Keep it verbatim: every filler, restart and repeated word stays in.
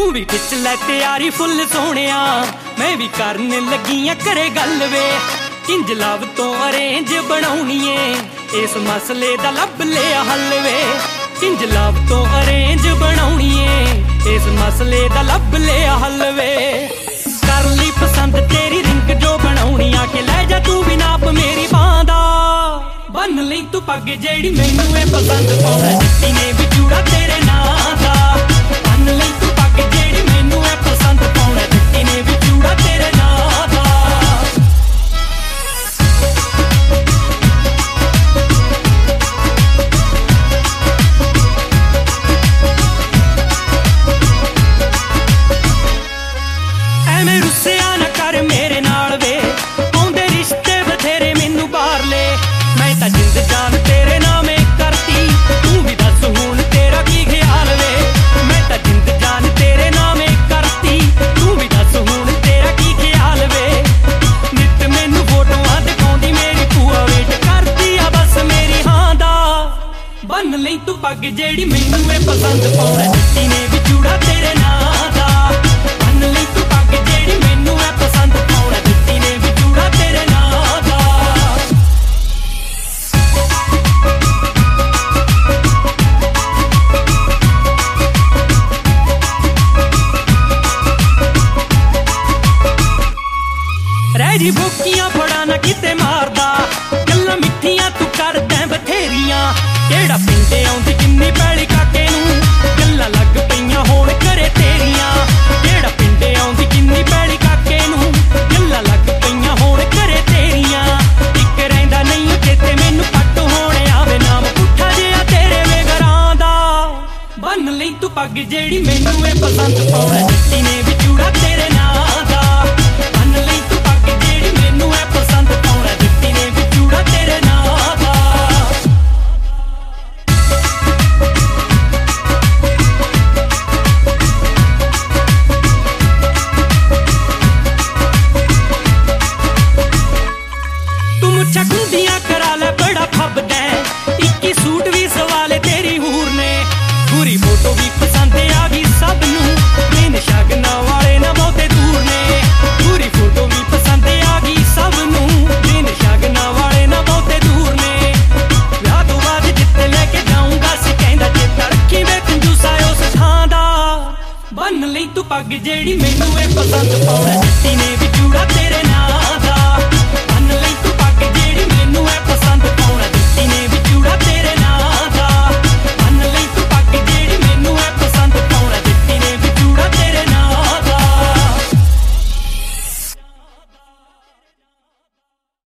तू भी खिच लै तैयारी फुल सोहणिया, मैं भी करन लगियां करे गल वे। इंज लव तो अरेंज बनाउणी ऐ इस मसले दा लब लिया हल वे। इंज लव तो अरेंज बनाउणी ऐ इस मसले दा लब लिया हल वे। कर ली पसंद तेरी रिंग जो बनाउणी आके लै जा तू भी नाप मेरी बांह दा। बन लई तू पग जेड़ी मैनू ऐ पसंद पाउणा, जित्ती ने भी जूड़ा तेरे नां दा। बन लई तू पग जेड़ी मैनू ऐ पसंद पाउणा, जित्ती ने भी जूड़ा तेरे नां दा। ਐਵੇਂ ਰੁੱਸਿਆ ਨਾ ਕਰ ਮੇਰੇ ਨਾਲ ਵੇ, ਆਉਂਦੇ ਰਿਸ਼ਤੇ ਬਥੇਰੇ ਮੈਨੂੰ ਬਾਹਰ ਲੈ। मैं तां जिंद जान तेरे नामे करती, तू भी दस हुण तेरा की ख्याल वे। मैं तां जिंद जान तेरे नामे करती, तू भी दस हुण तेरा की ख्याल वे। नित मैनू फोटोआं दिखाउंदी मेरी भूआ, वेट करदी आ बस मेरी हां दा। बन लई तू पग जेड़ी मैनू ऐ पसंद पाउणा, जित्ती ने भी जूड़ा तेरे नां दा। बन लई तू पग जेड़ी मैनू ऐ पसंद पाउणा, जित्ती ने भी जूड़ा तेरे नां दा। रैजी भुक्कियां फड़ा ना किते मारदा, गल्लां मिठियां तू करदा बथेरियां। केड़ा पिंडे आउंदी किन्नी पैली काके नूं, गल्लां लग पईयां होण करे तेरियां। केड़ा पिंडे आउंदी किन्नी पैली काके नूं, गल्लां लग पईयां होण करे तेरियां। इक रहिंदा नहीं चेते मैनू पट होणे आवे, नाम पुट्ठा जिहा तेरे वे घरां दा। बन लई तू पग जेड़ी मैनू ऐ पसंद पाउणा, जित्ती ने भी जूड़ा तेरे नां दा। बन लई तू पग जेड़ी मैनू ऐ पसंद पाउणा, जित्ती ने भी जूड़ा तेरे नां दा। तू मुच्छां खुंदियां करा लै बड़ा फबदा,